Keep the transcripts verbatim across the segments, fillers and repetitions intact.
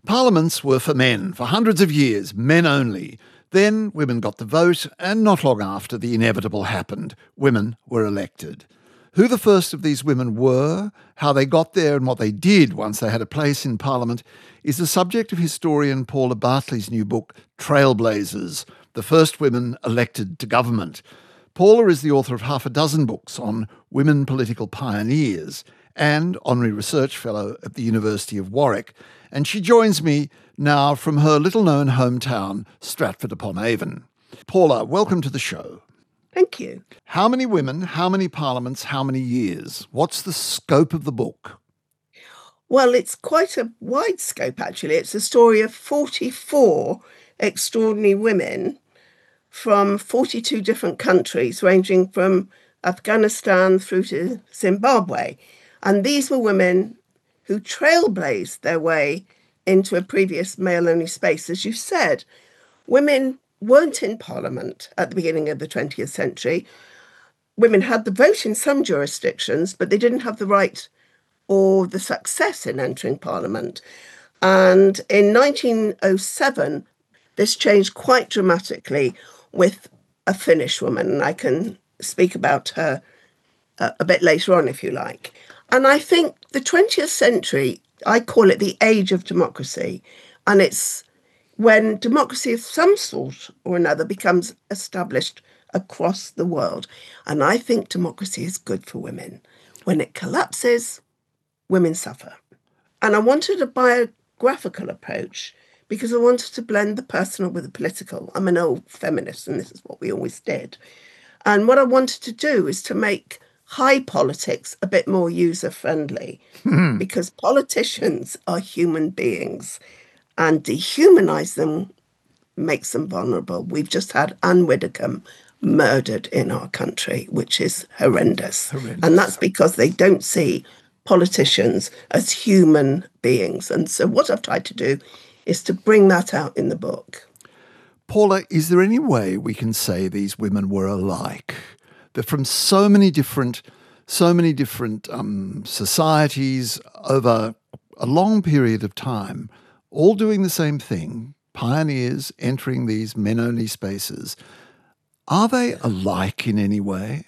Parliaments were for men for hundreds of years, men only. Then women got the vote, and not long after, the inevitable happened. Women were elected. Who the first of these women were, how they got there and what they did once they had a place in Parliament is the subject of historian Paula Bartley's new book, Trailblazers, The First Women Elected to Government. Paula is the author of half a dozen books on women political pioneers and honorary research fellow at the University of Warwick. And she joins me now from her little-known hometown, Stratford-upon-Avon. Paula, welcome to the show. Thank you. How many women, how many parliaments, how many years? What's the scope of the book? Well, it's quite a wide scope, actually. It's a story of forty-four extraordinary women from forty-two different countries, ranging from Afghanistan through to Zimbabwe. And these were women who trailblazed their way into a previous male-only space. As you said, women weren't in Parliament at the beginning of the twentieth century. Women had the vote in some jurisdictions, but they didn't have the right or the success in entering Parliament. And in nineteen oh seven, this changed quite dramatically with a Finnish woman, and I can speak about her a, a bit later on, if you like. And I think the twentieth century, I call it the age of democracy, and it's when democracy of some sort or another becomes established across the world. And I think democracy is good for women. When it collapses, women suffer. And I wanted a biographical approach because I wanted to blend the personal with the political. I'm an old feminist, and this is what we always did. And what I wanted to do is to make high politics a bit more user-friendly mm. because politicians are human beings, and dehumanize them makes them vulnerable. We've just had Anne Widdecombe murdered in our country, which is horrendous. horrendous. And that's because they don't see politicians as human beings. And so what I've tried to do is to bring that out in the book. Paula, is there any way we can say these women were alike? They're from so many different, so many different um, societies over a long period of time, all doing the same thing, pioneers entering these men-only spaces. Are they alike in any way?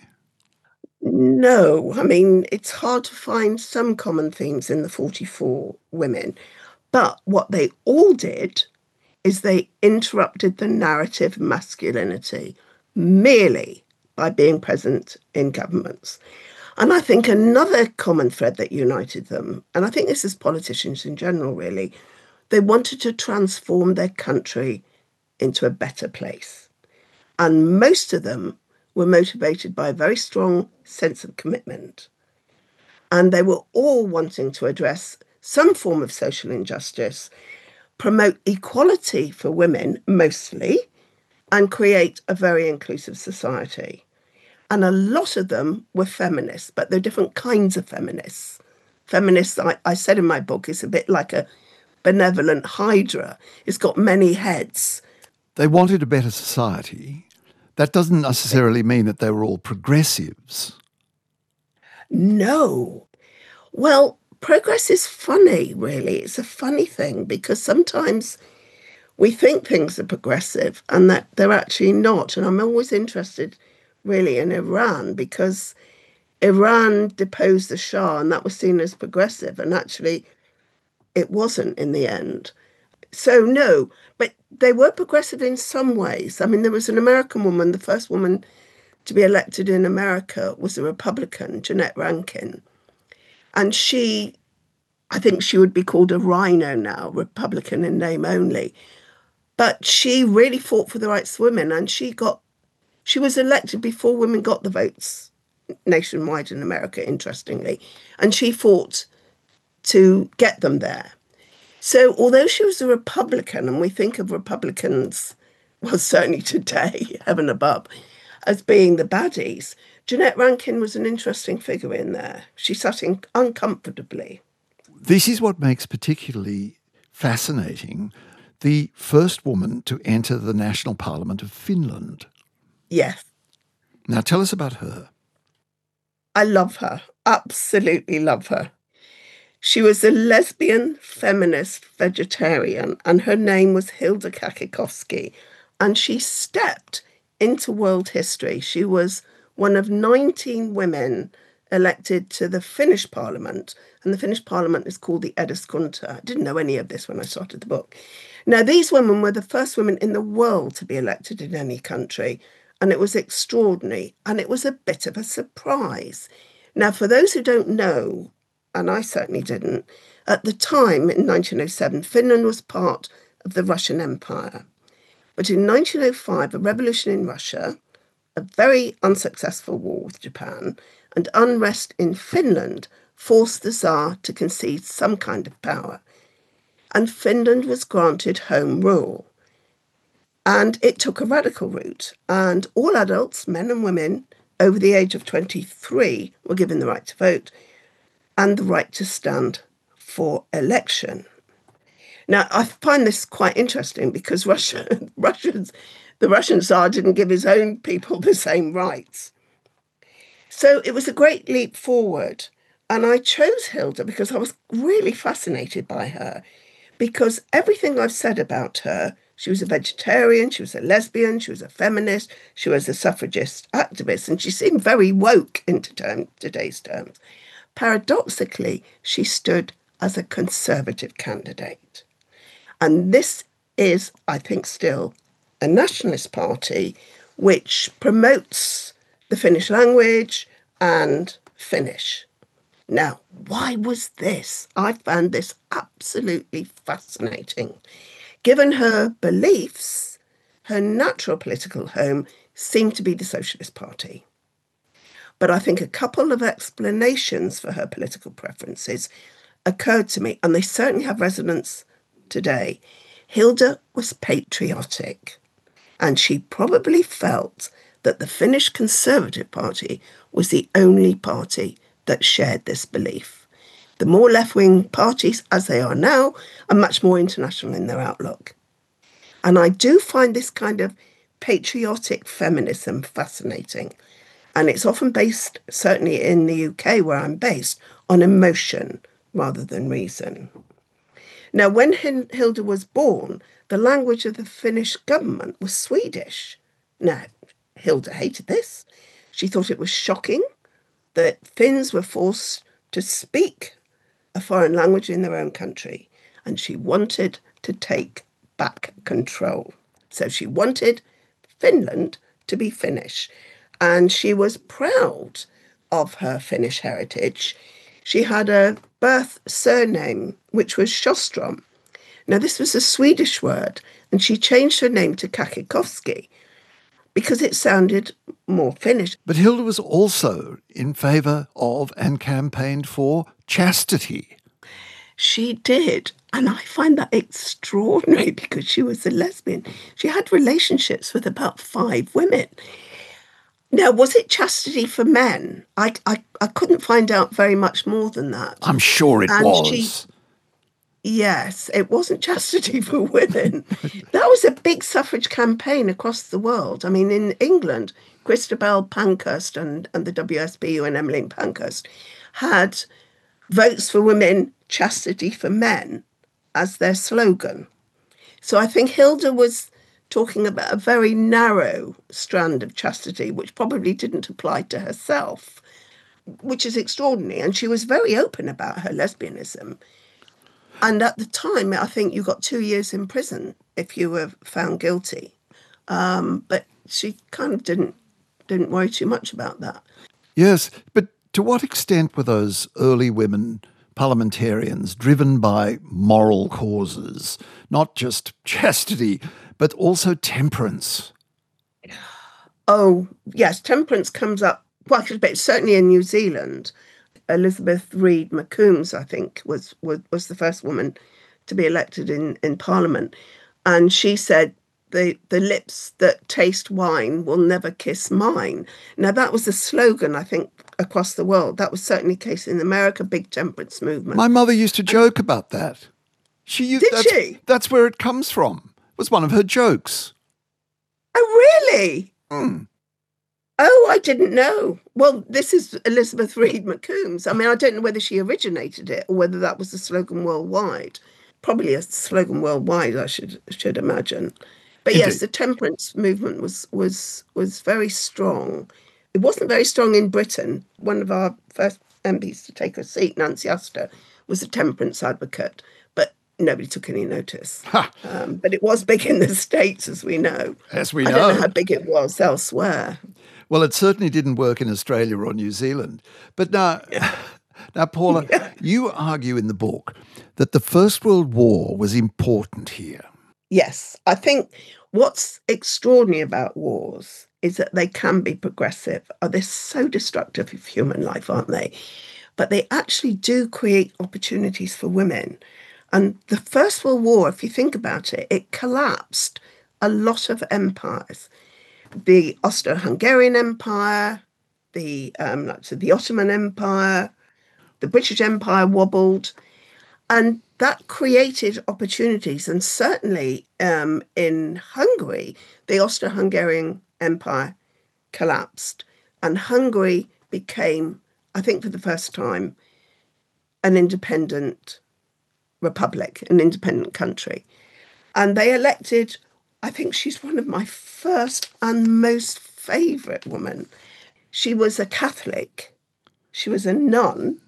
No. I mean, it's hard to find some common themes in the forty-four women. But what they all did is they interrupted the narrative of masculinity merely by being present in governments. And I think another common thread that united them, and I think this is politicians in general, really, they wanted to transform their country into a better place. And most of them were motivated by a very strong sense of commitment. And they were all wanting to address some form of social injustice, promote equality for women mostly, and create a very inclusive society. And a lot of them were feminists, but they're different kinds of feminists. Feminists, I, I said in my book, is a bit like a benevolent hydra. It's got many heads. They wanted a better society. That doesn't necessarily mean that they were all progressives. No. Well, progress is funny, really. It's a funny thing because sometimes we think things are progressive and that they're actually not. And I'm always interested, really, in Iran because Iran deposed the Shah and that was seen as progressive. And actually, it wasn't in the end. So, no, but they were progressive in some ways. I mean, there was an American woman, the first woman to be elected in America was a Republican, Jeannette Rankin. And she, I think she would be called a rhino now, Republican in name only. But she really fought for the rights of women, and she got, she was elected before women got the votes nationwide in America, interestingly. And she fought to get them there. So although she was a Republican, and we think of Republicans, well, certainly today, heaven above, as being the baddies, Jeannette Rankin was an interesting figure in there. She sat in uncomfortably. This is what makes particularly fascinating the first woman to enter the National Parliament of Finland. Yes. Now tell us about her. I love her, absolutely love her. She was a lesbian, feminist, vegetarian, and her name was Hilda Kakikowski. And she stepped into world history. She was one of nineteen women elected to the Finnish parliament, and the Finnish parliament is called the Eduskunta. I didn't know any of this when I started the book. Now, these women were the first women in the world to be elected in any country, and it was extraordinary, and it was a bit of a surprise. Now, for those who don't know, and I certainly didn't, at the time, in nineteen oh seven, Finland was part of the Russian Empire. But in nineteen oh five, a revolution in Russia, a very unsuccessful war with Japan, and unrest in Finland forced the Tsar to concede some kind of power. And Finland was granted home rule. And it took a radical route. And all adults, men and women, over the age of twenty-three, were given the right to vote and the right to stand for election. Now, I find this quite interesting because Russia, Russians, the Russian Tsar didn't give his own people the same rights. So it was a great leap forward. And I chose Hilda because I was really fascinated by her, because everything I've said about her, she was a vegetarian, she was a lesbian, she was a feminist, she was a suffragist activist, and she seemed very woke in term, today's terms. Paradoxically, she stood as a conservative candidate. And this is, I think, still a nationalist party which promotes the Finnish language and Finnish. Now, why was this? I found this absolutely fascinating. Given her beliefs, her natural political home seemed to be the Socialist Party. But I think a couple of explanations for her political preferences occurred to me, and they certainly have resonance today. Hilda was patriotic, and she probably felt that the Finnish Conservative Party was the only party that shared this belief. The more left-wing parties, as they are now, are much more international in their outlook. And I do find this kind of patriotic feminism fascinating. And it's often based, certainly in the U K where I'm based, on emotion rather than reason. Now, when Hilda was born, the language of the Finnish government was Swedish. Now, Hilda hated this. She thought it was shocking that Finns were forced to speak a foreign language in their own country, and she wanted to take back control. So she wanted Finland to be Finnish. And she was proud of her Finnish heritage. She had a birth surname, which was Sjöström. Now, this was a Swedish word, and she changed her name to Kakikowski because it sounded more Finnish. But Hilda was also in favour of and campaigned for chastity. She did. And I find that extraordinary because she was a lesbian. She had relationships with about five women. Now, was it chastity for men? I, I, I couldn't find out very much more than that. I'm sure it and was. She, yes, it wasn't chastity for women. That was a big suffrage campaign across the world. I mean, in England, Christabel Pankhurst and, and the W S B U and Emmeline Pankhurst had votes for women, chastity for men as their slogan. So I think Hilda was talking about a very narrow strand of chastity, which probably didn't apply to herself, which is extraordinary. And she was very open about her lesbianism. And at the time, I think you got two years in prison if you were found guilty. Um, but she kind of didn't didn't worry too much about that. Yes, but to what extent were those early women parliamentarians driven by moral causes, not just chastity, but also temperance? Oh, yes, temperance comes up quite a bit, certainly in New Zealand. Elizabeth Reed McCombs, I think, was, was, was the first woman to be elected in, in Parliament. And she said, the, the lips that taste wine will never kiss mine. Now, that was a slogan, I think, across the world. That was certainly the case in America, big temperance movement. My mother used to joke and, about that. She used, Did that's, she? That's where it comes from. It was one of her jokes. Oh, really? Mm. Oh, I didn't know. Well, this is Elizabeth Reed McCombs. I mean, I don't know whether she originated it or whether that was a slogan worldwide. Probably a slogan worldwide, I should should imagine. But yes, Indeed. the temperance movement was was was very strong. It wasn't very strong in Britain. One of our first M Ps to take a seat, Nancy Astor, was a temperance advocate, but nobody took any notice. Ha! Um, but it was big in the States, as we know. As we I don't know know. how big it was elsewhere. Well, it certainly didn't work in Australia or New Zealand. But now, Yeah. now, Paula, Yeah. you argue in the book that the First World War was important here. Yes, I think what's extraordinary about wars is that they can be progressive. Oh, they're so destructive of human life, aren't they? But they actually do create opportunities for women. And the First World War, if you think about it, it collapsed a lot of empires. The Austro-Hungarian Empire, the um, like so the Ottoman Empire, the British Empire wobbled, and that created opportunities. And certainly um, in Hungary, the Austro-Hungarian Empire collapsed, and Hungary became, I think for the first time, an independent republic, an independent country. And they elected, I think she's one of my first and most favourite women. She was a Catholic, she was a nun,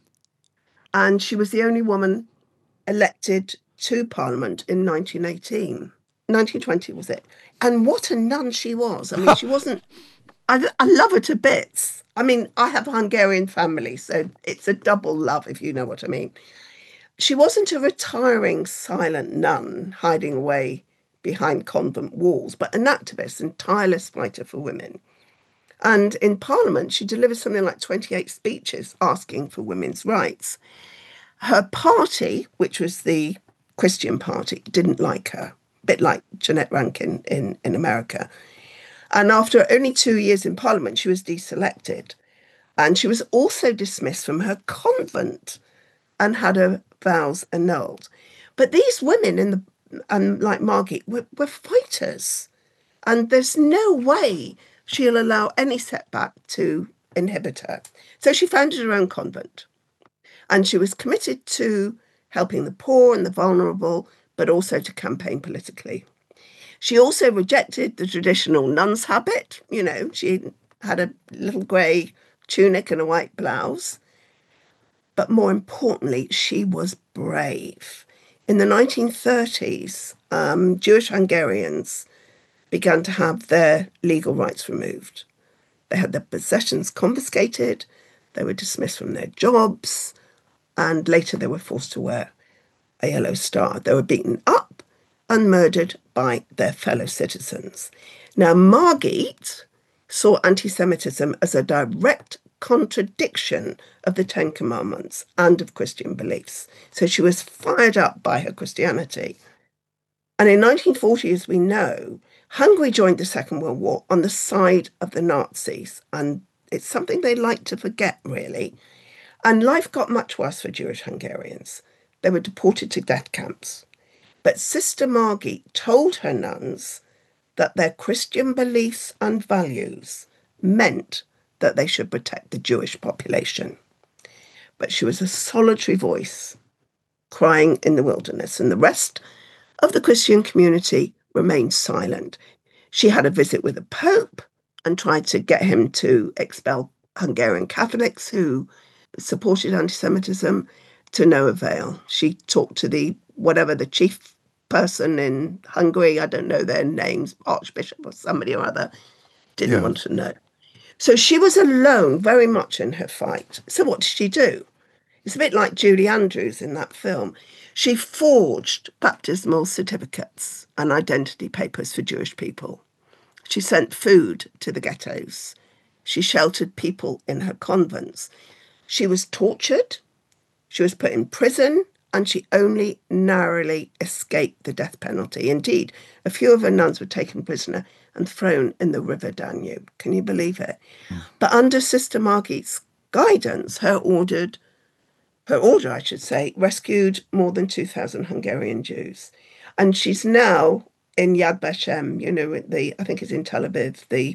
and she was the only woman elected to Parliament in nineteen eighteen. nineteen twenty was it? And what a nun she was. I mean, she wasn't, I, I love her to bits. I mean, I have a Hungarian family, so it's a double love, if you know what I mean. She wasn't a retiring silent nun hiding away behind convent walls, but an activist and tireless fighter for women. And in Parliament, she delivered something like twenty-eight speeches asking for women's rights. Her party, which was the Christian Party, didn't like her, a bit like Jeanette Rankin in, in America. And after only two years in Parliament, she was deselected. And she was also dismissed from her convent and had her vows annulled. But these women in the and like Margit were, were fighters. And there's no way she'll allow any setback to inhibit her. So she founded her own convent. And she was committed to helping the poor and the vulnerable, but also to campaign politically. She also rejected the traditional nun's habit. You know, she had a little grey tunic and a white blouse. But more importantly, she was brave. In the nineteen thirties, um, Jewish Hungarians began to have their legal rights removed. They had their possessions confiscated, they were dismissed from their jobs, and later they were forced to wear a yellow star. They were beaten up and murdered by their fellow citizens. Now, Margit saw anti-Semitism as a direct contradiction of the Ten Commandments and of Christian beliefs. So she was fired up by her Christianity. And in nineteen forty, as we know, Hungary joined the Second World War on the side of the Nazis. And it's something they like to forget, really. And life got much worse for Jewish Hungarians. They were deported to death camps. But Sister Margit told her nuns that their Christian beliefs and values meant that they should protect the Jewish population. But she was a solitary voice crying in the wilderness, and the rest of the Christian community remained silent. She had a visit with the Pope and tried to get him to expel Hungarian Catholics who supported anti-Semitism, to no avail. She talked to the, whatever, the chief person in Hungary, I don't know their names, Archbishop or somebody or other, didn't Yeah. want to know. So she was alone very much in her fight. So what did she do? It's a bit like Julie Andrews in that film. She forged baptismal certificates and identity papers for Jewish people. She sent food to the ghettos. She sheltered people in her convents. She was tortured. She was put in prison, and she only narrowly escaped the death penalty. Indeed, a few of her nuns were taken prisoner and thrown in the River Danube. Can you believe it? Mm. But under Sister Margit's guidance, her ordered, her order, I should say, rescued more than two thousand Hungarian Jews. And she's now in Yad Vashem, you know, the I think it's in Tel Aviv, the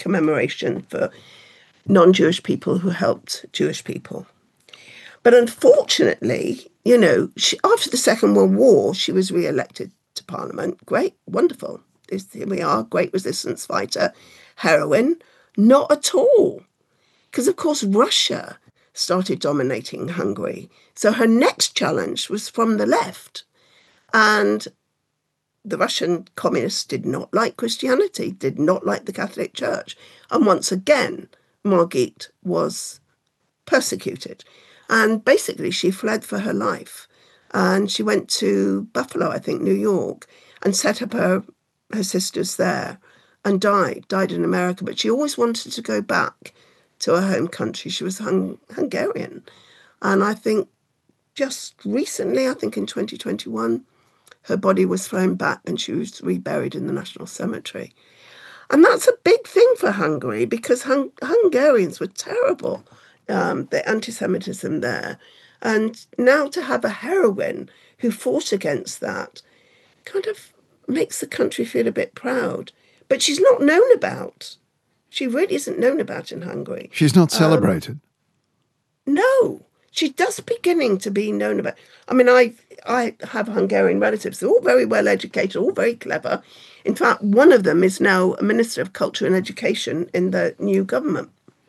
commemoration for non-Jewish people who helped Jewish people. But unfortunately, you know, she, after the Second World War, she was re-elected to Parliament. Great, wonderful. This, here we are, great resistance fighter, heroine. Not at all. Because, of course, Russia started dominating Hungary. So her next challenge was from the left. And the Russian communists did not like Christianity, did not like the Catholic Church. And once again, Margit was persecuted. And basically, she fled for her life. And she went to Buffalo, I think, New York, and set up her, her sisters there and died, died in America. But she always wanted to go back to her home country. She was hung, Hungarian. And I think just recently, I think in twenty twenty-one, her body was flown back and she was reburied in the National Cemetery. And that's a big thing for Hungary because Hung- Hungarians were terrible, um, the anti-Semitism there. And now to have a heroine who fought against that kind of makes the country feel a bit proud. But she's not known about. She really isn't known about in Hungary. She's not celebrated. Um, no, she's just beginning to be known about. I mean, I I have Hungarian relatives. They're all very well educated, all very clever. In fact, one of them is now a Minister of Culture and Education in the new government.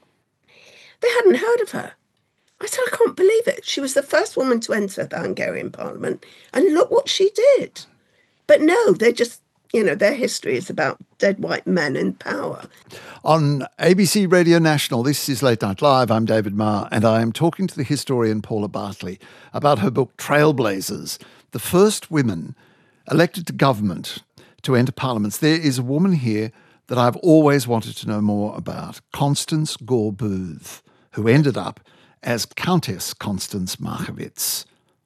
They hadn't heard of her. I said, I can't believe it. She was the first woman to enter the Hungarian parliament, and look what she did. But no, they're just, you know, their history is about dead white men in power. On A B C Radio National, this is Late Night Live. I'm David Marr, and I am talking to the historian Paula Bartley about her book Trailblazers, the first women elected to government to enter parliaments. There is a woman here that I've always wanted to know more about, Constance Gore Booth, who ended up as Countess Constance Markievicz.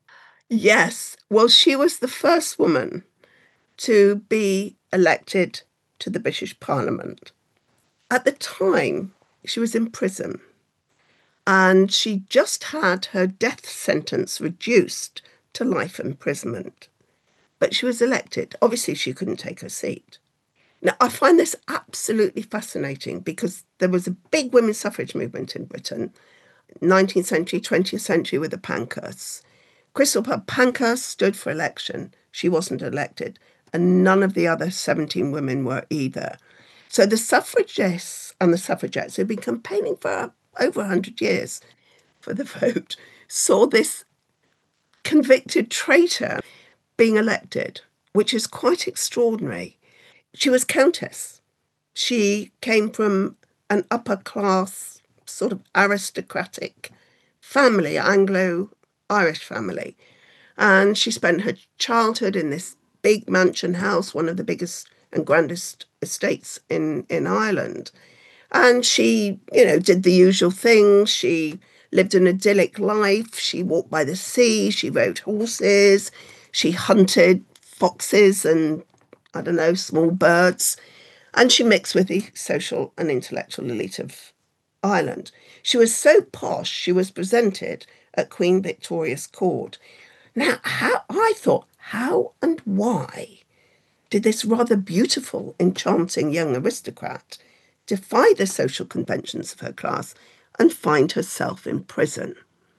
Yes. Well, she was the first woman to be elected to the British Parliament. At the time, she was in prison and she just had her death sentence reduced to life imprisonment. But she was elected. Obviously, she couldn't take her seat. Now, I find this absolutely fascinating because there was a big women's suffrage movement in Britain, nineteenth century, twentieth century with the Pankhursts. Crystal Pankhurst stood for election. She wasn't elected. And none of the other seventeen women were either. So the suffragists and the suffragettes who'd been campaigning for over one hundred years for the vote saw this convicted traitor being elected, which is quite extraordinary. She was countess. She came from an upper-class, sort of aristocratic family, Anglo-Irish family. And she spent her childhood in this big mansion house, one of the biggest and grandest estates in, in Ireland. And she, you know, did the usual things. She lived an idyllic life. She walked by the sea. She rode horses. She hunted foxes and, I don't know, small birds. And she mixed with the social and intellectual elite of Ireland. She was so posh, she was presented at Queen Victoria's court. Now, how, I thought, how and why did this rather beautiful, enchanting young aristocrat defy the social conventions of her class and find herself in prison?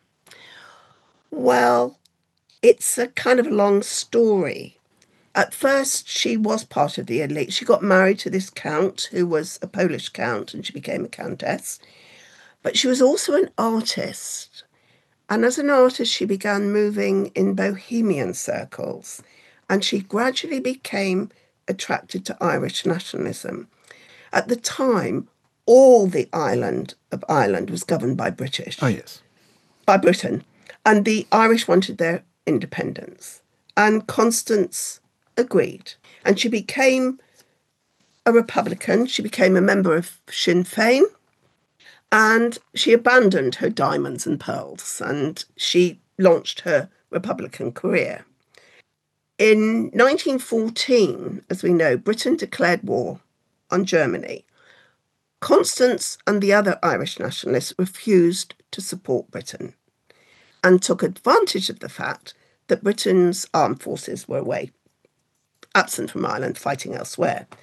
Well, it's a kind of a long story. At first, she was part of the elite. She got married to this count who was a Polish count, and she became a countess. But she was also an artist. And as an artist, she began moving in bohemian circles. And she gradually became attracted to Irish nationalism. At the time, all the island of Ireland was governed by British. Oh, yes. By Britain. And the Irish wanted their independence. And Constance agreed. And she became a Republican. She became a member of Sinn Féin. And she abandoned her diamonds and pearls. And she launched her Republican career. In nineteen fourteen, as we know, Britain declared war on Germany. Constance and the other Irish nationalists refused to support Britain and took advantage of the fact that Britain's armed forces were away, absent from Ireland, fighting elsewhere.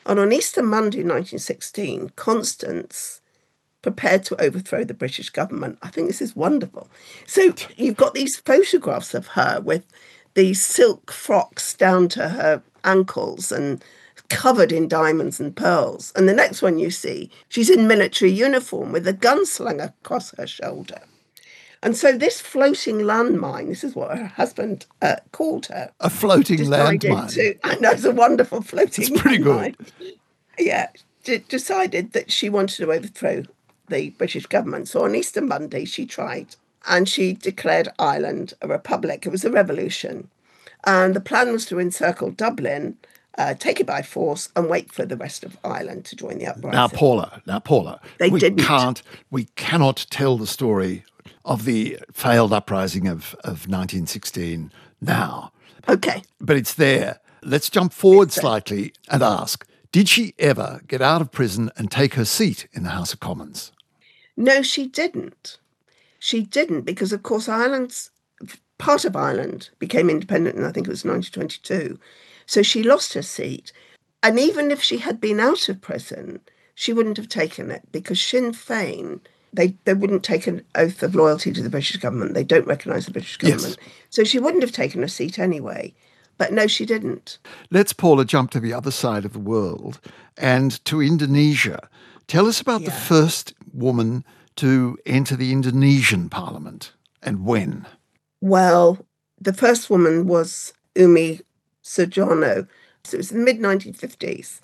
And on Easter Monday, nineteen sixteen, Constance prepared to overthrow the British government. I think this is wonderful. So you've got these photographs of her with these silk frocks down to her ankles and covered in diamonds and pearls. And the next one you see, she's in military uniform with a gun slung across her shoulder. And so this floating landmine, this is what her husband uh, called her. A floating landmine. To, I know, it's a wonderful floating It's pretty landmine. good. Yeah, d- decided that she wanted to overthrow the British government. So on Easter Monday, she tried, and she declared Ireland a republic. It was a revolution. And the plan was to encircle Dublin, uh, take it by force, and wait for the rest of Ireland to join the uprising. Now, Paula, now, Paula, They we didn't. can't, we cannot tell the story of the failed uprising of, of nineteen sixteen now. Okay. But it's there. Let's jump forward slightly and ask, did she ever get out of prison and take her seat in the House of Commons? No, she didn't. She didn't because, of course, Ireland's part of Ireland became independent in, I think it was nineteen twenty-two. So she lost her seat. And even if she had been out of prison, she wouldn't have taken it because Sinn Féin, they, they wouldn't take an oath of loyalty to the British government. They don't recognise the British government. Yes. So she wouldn't have taken a seat anyway. But no, she didn't. Let's, Paula, jump to the other side of the world and to Indonesia. Tell us about yeah. the first woman to enter the Indonesian parliament and when. Well, the first woman was Umi Sujarno. So it was in the mid nineteen fifties.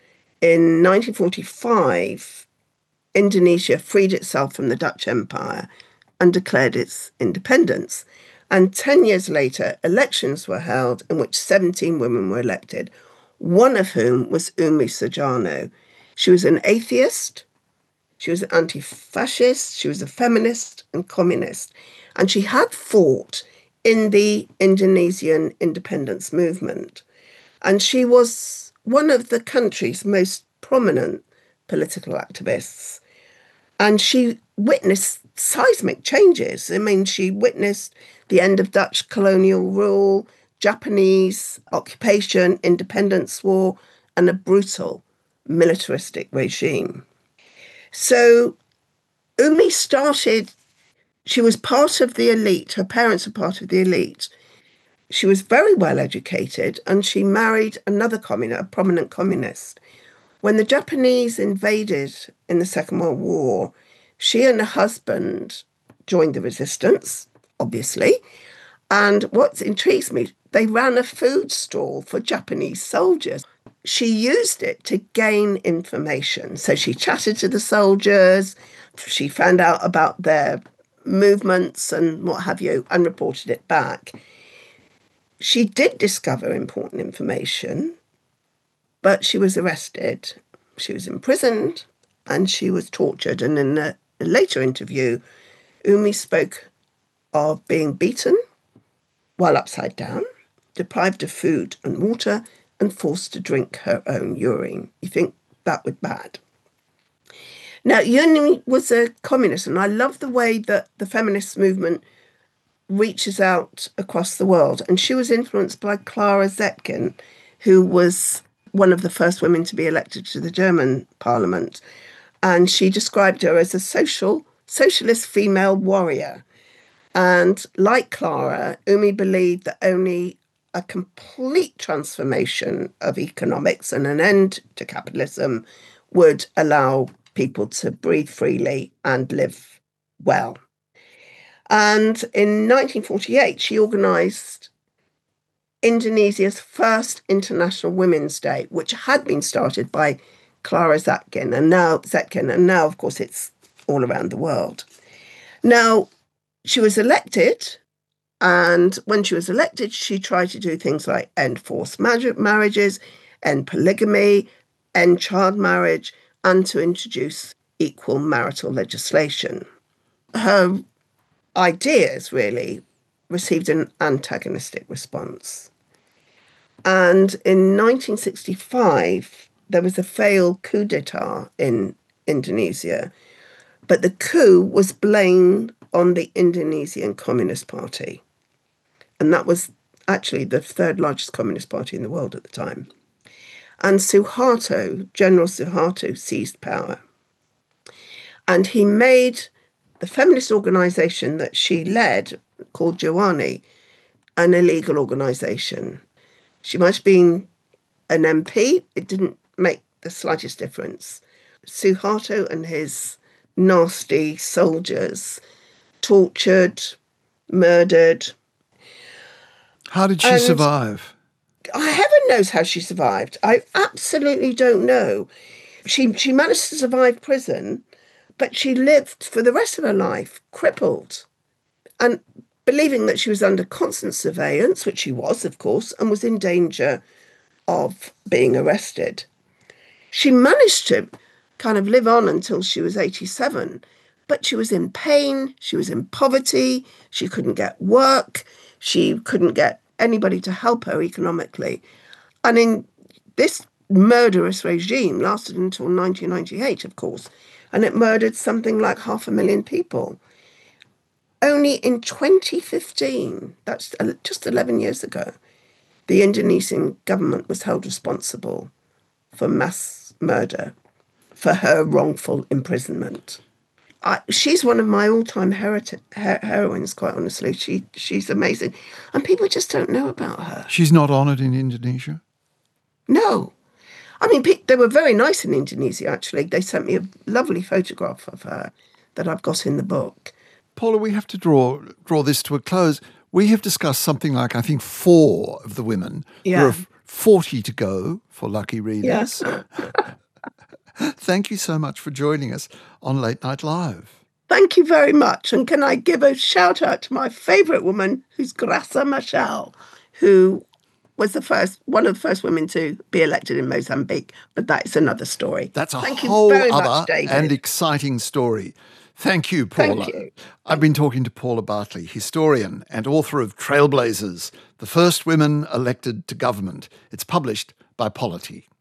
In nineteen forty-five, Indonesia freed itself from the Dutch Empire and declared its independence. And ten years later, elections were held in which seventeen women were elected, one of whom was Umi Sujarno. She was an atheist, she was an anti-fascist, she was a feminist and communist. And she had fought in the Indonesian independence movement. And she was one of the country's most prominent political activists. And she witnessed seismic changes. I mean, she witnessed the end of Dutch colonial rule, Japanese occupation, independence war, and a brutal militaristic regime. So Umi started, she was part of the elite, her parents were part of the elite. She was very well educated and she married another communist, a prominent communist. When the Japanese invaded in the Second World War, she and her husband joined the resistance, obviously. And what intrigues me, they ran a food stall for Japanese soldiers. She used it to gain information. So she chatted to the soldiers, she found out about their movements and what have you, and reported it back. She did discover important information, but she was arrested, she was imprisoned, and she was tortured. And in a, a later interview, Umi spoke of being beaten while upside down, deprived of food and water, and forced to drink her own urine. You think that was bad. Now, Umi was a communist, and I love the way that the feminist movement reaches out across the world. And she was influenced by Clara Zetkin, who was one of the first women to be elected to the German parliament. And she described her as a social, socialist female warrior. And like Clara, Umi believed that only a complete transformation of economics and an end to capitalism would allow people to breathe freely and live well. And in nineteen forty-eight, she organised Indonesia's first International Women's Day, which had been started by Clara Zetkin, and now Zetkin, and now, of course, it's all around the world. Now, she was elected, and when she was elected, she tried to do things like end forced marriages, end polygamy, end child marriage, and to introduce equal marital legislation. Her ideas really received an antagonistic response. And in nineteen sixty-five, there was a failed coup d'etat in Indonesia, but the coup was blamed on the Indonesian Communist Party. And that was actually the third largest communist party in the world at the time. And Suharto, General Suharto, seized power. And he made the feminist organisation that she led, called Jawani, an illegal organisation. She might have been an M P. It didn't make the slightest difference. Suharto and his nasty soldiers tortured, murdered. How did she And survive? Heaven knows how she survived. I absolutely don't know. She she managed to survive prison, but she lived for the rest of her life crippled and believing that she was under constant surveillance, which she was, of course, and was in danger of being arrested. She managed to kind of live on until she was eighty-seven, but she was in pain, she was in poverty, she couldn't get work, she couldn't get anybody to help her economically. And in this murderous regime lasted until nineteen ninety-eight, of course, and it murdered something like half a million people. Only in twenty fifteen, that's just eleven years ago, the Indonesian government was held responsible for mass murder, for her wrongful imprisonment. I, she's one of my all-time hero- her- heroines, quite honestly. She She's amazing. And people just don't know about her. She's not honoured in Indonesia? No. I mean, pe- they were very nice in Indonesia, actually. They sent me a lovely photograph of her that I've got in the book. Paula, we have to draw draw this to a close. We have discussed something like, I think, four of the women. Yeah. There are forty to go for lucky readers. Yes. Thank you so much for joining us on Late Night Live. Thank you very much. And can I give a shout out to my favourite woman, who's Graça Machel, who was the first, one of the first women to be elected in Mozambique. But that is another story. That's a Thank whole you very other much, David. and exciting story. Thank you, Paula. Thank you. I've been talking to Paula Bartley, historian and author of Trailblazers, the first women elected to government. It's published by Polity.